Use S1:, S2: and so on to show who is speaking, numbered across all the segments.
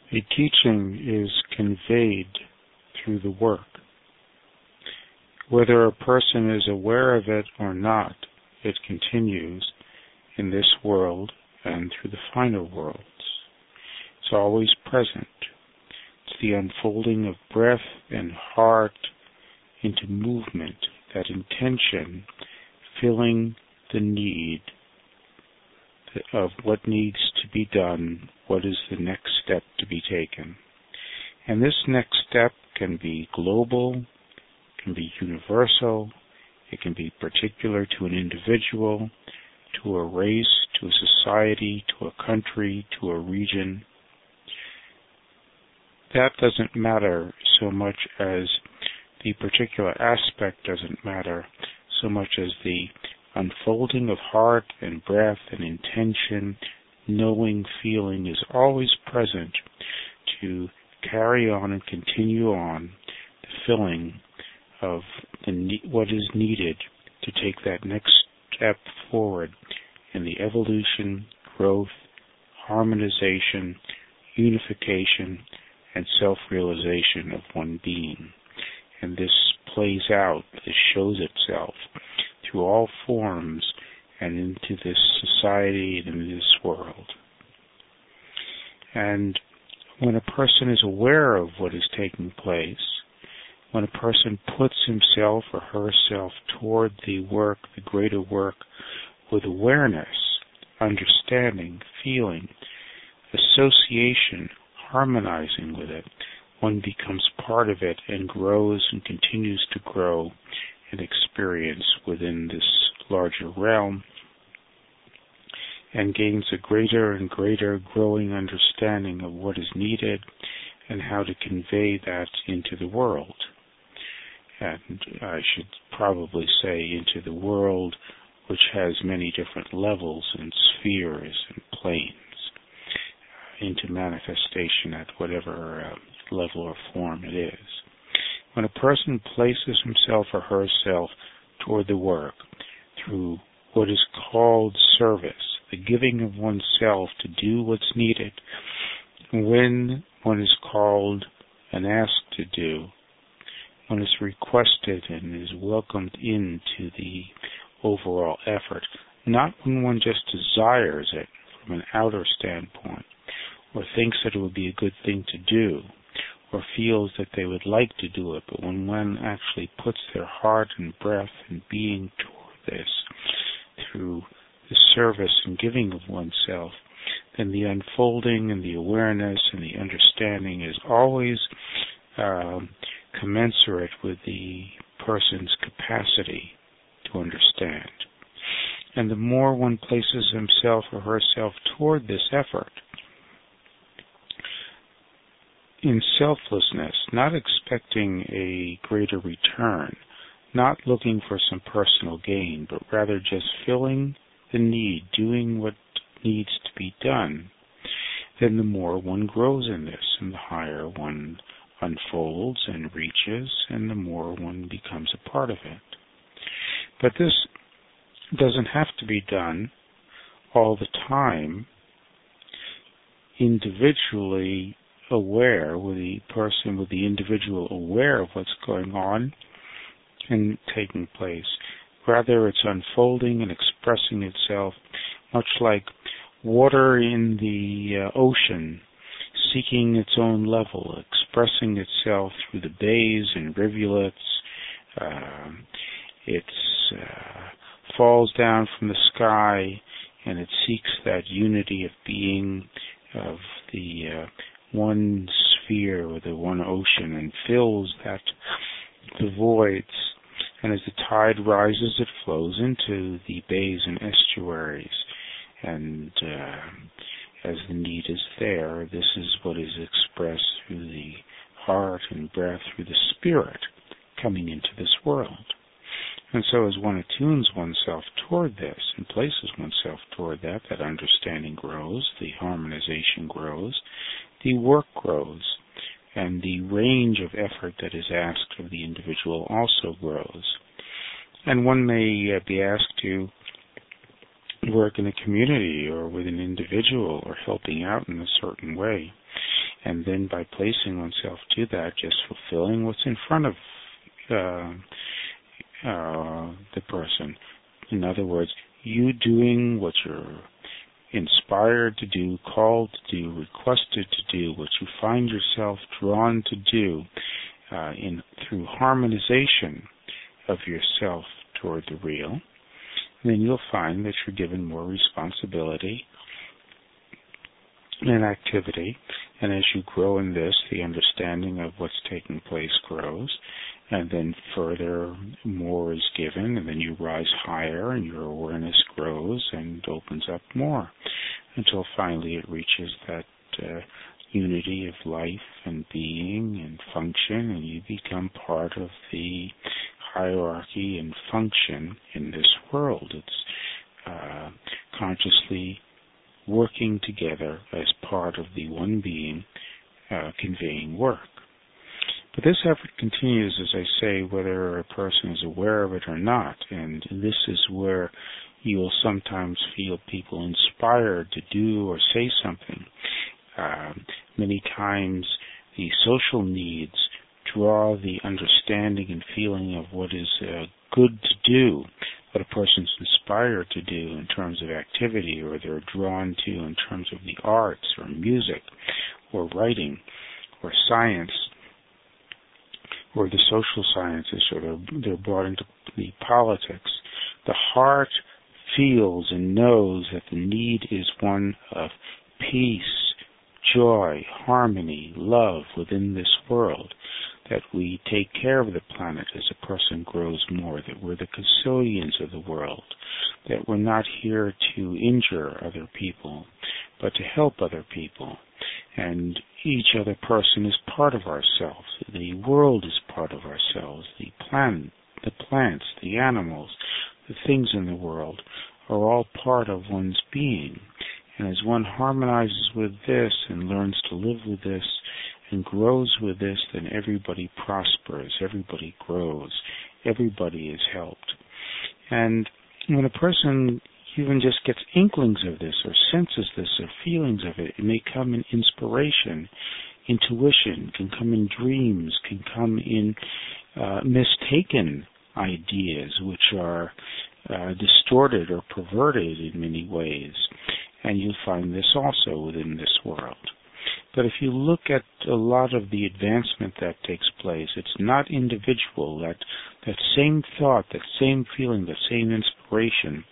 S1: A teaching is conveyed through the work. Whether a person is aware of it or not, it continues in this world and through the finer worlds. It's always present. It's the unfolding of breath and heart into movement, that intention filling the need of what needs to be done, what is the next step to be taken. And this next step can be global, can be universal, it can be particular to an individual, to a race, to a society, to a country, to a region. That doesn't matter so much as the particular aspect doesn't matter so much as the unfolding of heart and breath and intention, knowing, feeling is always present to carry on and continue on the filling of what is needed to take that next step forward in the evolution, growth, harmonization, unification, and self-realization of one being. And this plays out, this shows itself through all forms and into this society and into this world. And when a person is aware of what is taking place, when a person puts himself or herself toward the work, the greater work, with awareness, understanding, feeling, association, harmonizing with it, one becomes part of it and grows and continues to grow and experience within this larger realm and gains a greater and greater growing understanding of what is needed and how to convey that into the world. And I should probably say into the world which has many different levels and spheres and planes, into manifestation at whatever level or form it is. When a person places himself or herself toward the work through what is called service, the giving of oneself to do what's needed, when one is called and asked to do, one is requested and is welcomed into the overall effort, not when one just desires it from an outer standpoint, or thinks that it would be a good thing to do, or feels that they would like to do it, but when one actually puts their heart and breath and being toward this through the service and giving of oneself, then the unfolding and the awareness and the understanding is always commensurate with the person's capacity to understand. And the more one places himself or herself toward this effort, in selflessness, not expecting a greater return, not looking for some personal gain, but rather just filling the need, doing what needs to be done, then the more one grows in this, and the higher one unfolds and reaches, and the more one becomes a part of it. But this doesn't have to be done all the time individually aware, with the person, with the individual aware of what's going on and taking place. Rather, it's unfolding and expressing itself much like water in the ocean, seeking its own level, expressing itself through the bays and rivulets. It falls down from the sky, and it seeks that unity of being of the one sphere or the one ocean, and fills the voids. And as the tide rises, it flows into the bays and estuaries. And as the need is there, this is what is expressed through the heart and breath, through the spirit coming into this world. And so as one attunes oneself toward this and places oneself toward that, that understanding grows, the harmonization grows, the work grows, and the range of effort that is asked of the individual also grows. And one may be asked to work in a community or with an individual or helping out in a certain way. And then by placing oneself to that, just fulfilling what's in front of the person. In other words, you doing what you're inspired to do, called to do, requested to do, what you find yourself drawn to do through harmonization of yourself toward the real, then you'll find that you're given more responsibility and activity. And as you grow in this, the understanding of what's taking place grows. And then further, more is given, and then you rise higher, and your awareness grows and opens up more, until finally it reaches that unity of life and being and function, and you become part of the hierarchy and function in this world. It's consciously working together as part of the one being conveying work. But this effort continues, as I say, whether a person is aware of it or not, and this is where you will sometimes feel people inspired to do or say something. Many times the social needs draw the understanding and feeling of what is good to do, what a person's inspired to do in terms of activity, or they're drawn to in terms of the arts or music or writing or science or the social sciences, or they're brought into the politics. The heart feels and knows that the need is one of peace, joy, harmony, love within this world, that we take care of the planet as a person grows more, that we're the custodians of the world, that we're not here to injure other people, but to help other people. And each other person is part of ourselves. The world is part of ourselves. The planet, the plants, the animals, the things in the world are all part of one's being. And as one harmonizes with this and learns to live with this and grows with this, then everybody prospers, everybody grows, everybody is helped. And when a person even just gets inklings of this or senses this or feelings of it, it may come in inspiration, intuition, can come in dreams, can come in mistaken ideas which are distorted or perverted in many ways. And you'll find this also within this world. But if you look at a lot of the advancement that takes place, it's not individual. That same thought, that same feeling, that same inspiration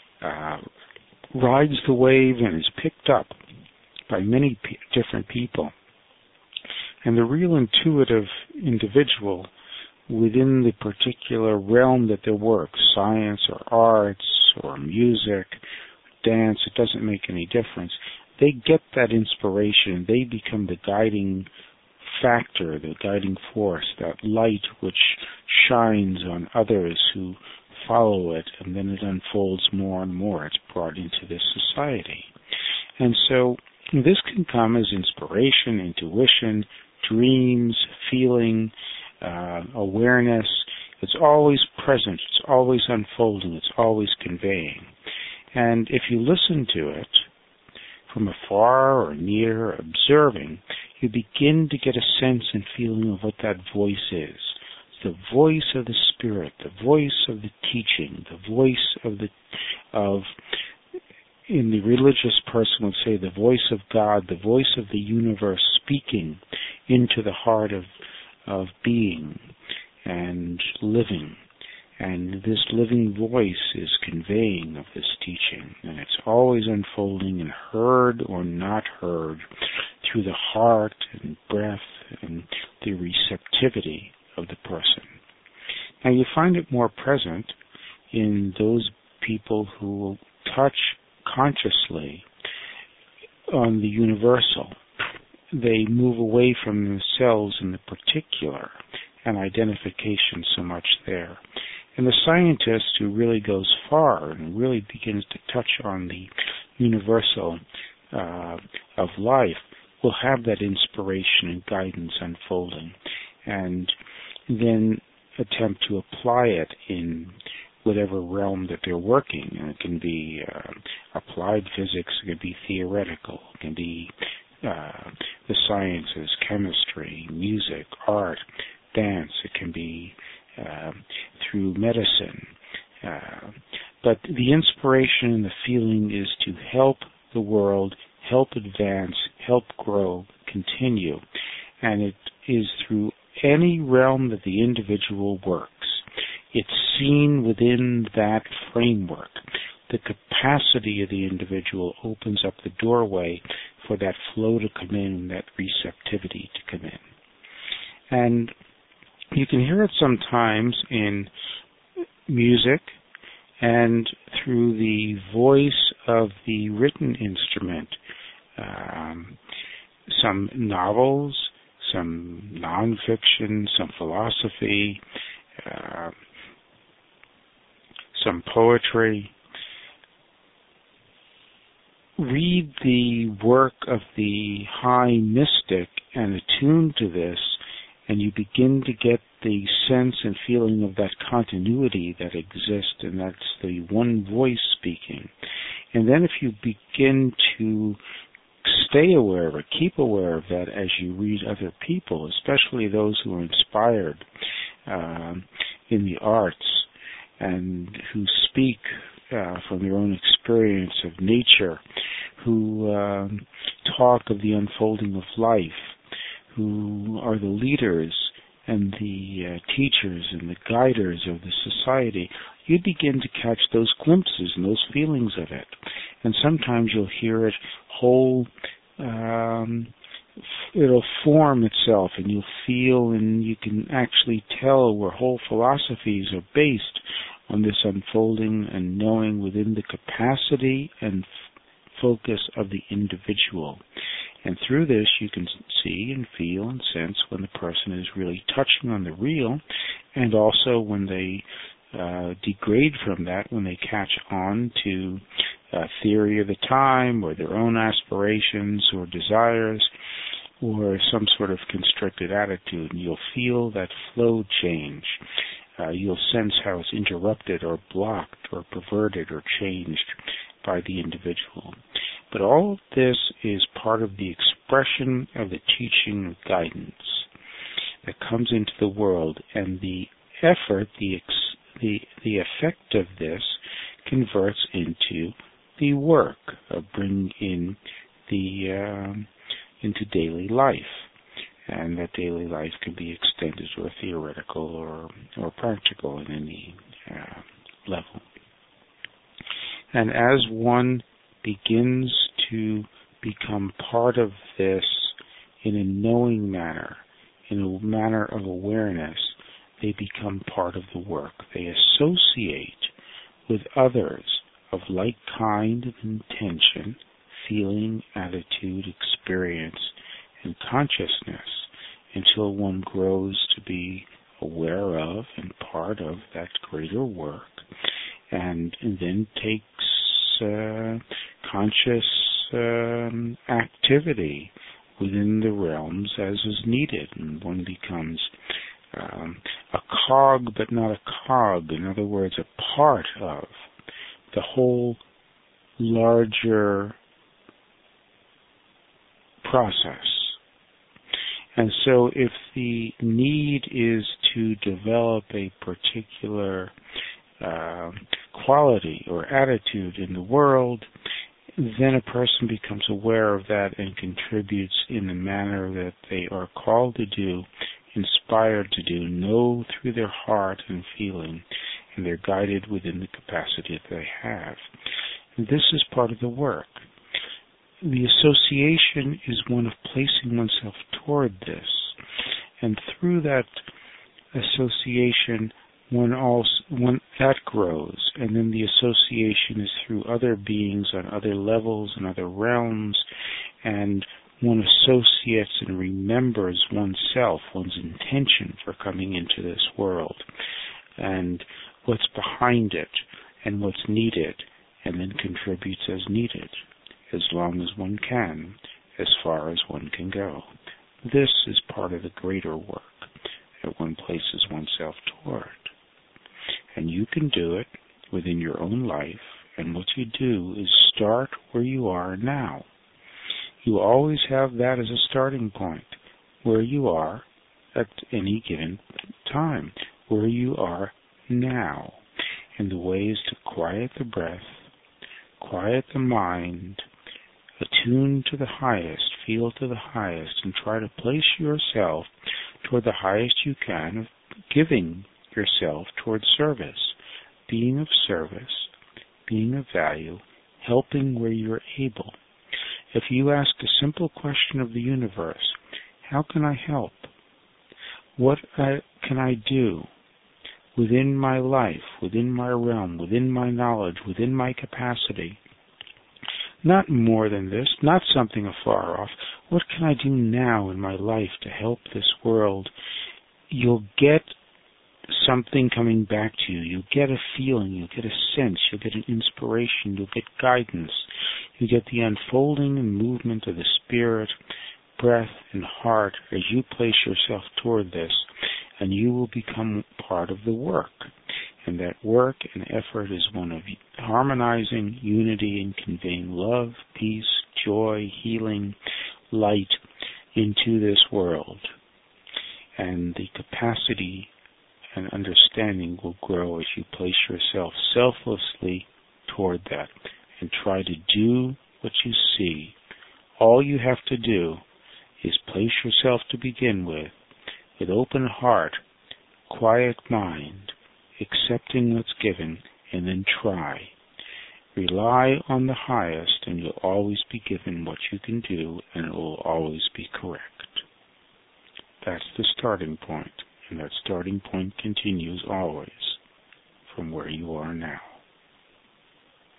S1: rides the wave and is picked up by many different people. And the real intuitive individual within the particular realm that they work, science or arts or music, dance, it doesn't make any difference. They get that inspiration. They become the guiding factor, the guiding force, that light which shines on others who follow it, and then it unfolds more and more. It's brought into this society. And so this can come as inspiration, intuition, dreams, feeling, awareness. It's always present. It's always unfolding. It's always conveying. And if you listen to it from afar or near, observing, you begin to get a sense and feeling of what that voice is. The voice of the Spirit, the voice of the teaching, the voice of in the religious person would say the voice of God, the voice of the universe speaking into the heart of being and living. And this living voice is conveying of this teaching, and it's always unfolding and heard or not heard through the heart and breath and the receptivity of the person. Now you find it more present in those people who touch consciously on the universal. They move away from themselves in the particular and identification so much there. And the scientist who really goes far and really begins to touch on the universal of life will have that inspiration and guidance unfolding, and then attempt to apply it in whatever realm that they're working. And it can be applied physics, it can be theoretical, it can be the sciences, chemistry, music, art, dance. It can be through medicine. But the inspiration and the feeling is to help the world, help advance, help grow, continue. And it is through any realm that the individual works. It's seen within that framework. The capacity of the individual opens up the doorway for that flow to come in, that receptivity to come in. And you can hear it sometimes in music and through the voice of the written instrument. Some novels, some nonfiction, some philosophy, some poetry. Read the work of the high mystic and attune to this, and you begin to get the sense and feeling of that continuity that exists, and that's the one voice speaking. And then if you begin to stay aware of it, keep aware of that as you read other people, especially those who are inspired in the arts and who speak from their own experience of nature, who talk of the unfolding of life, who are the leaders and the teachers and the guiders of the society, you begin to catch those glimpses and those feelings of it. And sometimes you'll hear it whole, it'll form itself, and you'll feel and you can actually tell where whole philosophies are based on this unfolding and knowing within the capacity and focus of the individual. And through this, you can see and feel and sense when the person is really touching on the real, and also when they degrade from that, when they catch on to theory of the time or their own aspirations or desires or some sort of constricted attitude. And you'll feel that flow change. You'll sense how it's interrupted or blocked or perverted or changed by the individual. But all of this is part of the expression of the teaching of guidance that comes into the world, and the effort, the effect of this converts into the work of bringing in into daily life. And that daily life can be extended to a theoretical or practical in any level. And as one begins to become part of this in a knowing manner, in a manner of awareness, they become part of the work. They associate with others of like kind of intention, feeling, attitude, experience, and consciousness until one grows to be aware of and part of that greater work, and then takes conscious activity within the realms as is needed, and one becomes a cog but not a cog. In other words, a part of the whole larger process. And so if the need is to develop a particular quality or attitude in the world, then a person becomes aware of that and contributes in the manner that they are called to do, inspired to do, know through their heart and feeling, and they're guided within the capacity that they have. And this is part of the work. The association is one of placing oneself toward this, and through that association, one that grows, and then the association is through other beings on other levels and other realms, and one associates and remembers oneself, one's intention for coming into this world, and what's behind it, and what's needed, and then contributes as needed, as long as one can, as far as one can go. This is part of the greater work that one places oneself toward. And you can do it within your own life, and what you do is start where you are now. You always have that as a starting point, where you are at any given time, where you are now. And the way is to quiet the breath, quiet the mind, attune to the highest, feel to the highest, and try to place yourself toward the highest you can, giving yourself toward service, being of service, being of value, helping where you're able. If you ask a simple question of the universe, how can I help? What can I do within my life, within my realm, within my knowledge, within my capacity? Not more than this, not something afar off. What can I do now in my life to help this world? You'll get something coming back to you. You'll get a feeling, you'll get a sense, you'll get an inspiration, you'll get guidance. You get the unfolding and movement of the spirit, breath, and heart as you place yourself toward this, and you will become part of the work. And that work and effort is one of harmonizing unity and conveying love, peace, joy, healing, light into this world. And the capacity and understanding will grow as you place yourself selflessly toward that and try to do what you see. All you have to do is place yourself to begin with open heart, quiet mind, accepting what's given, and then try. Rely on the highest, and you'll always be given what you can do, and it will always be correct. That's the starting point, and that starting point continues always from where you are now.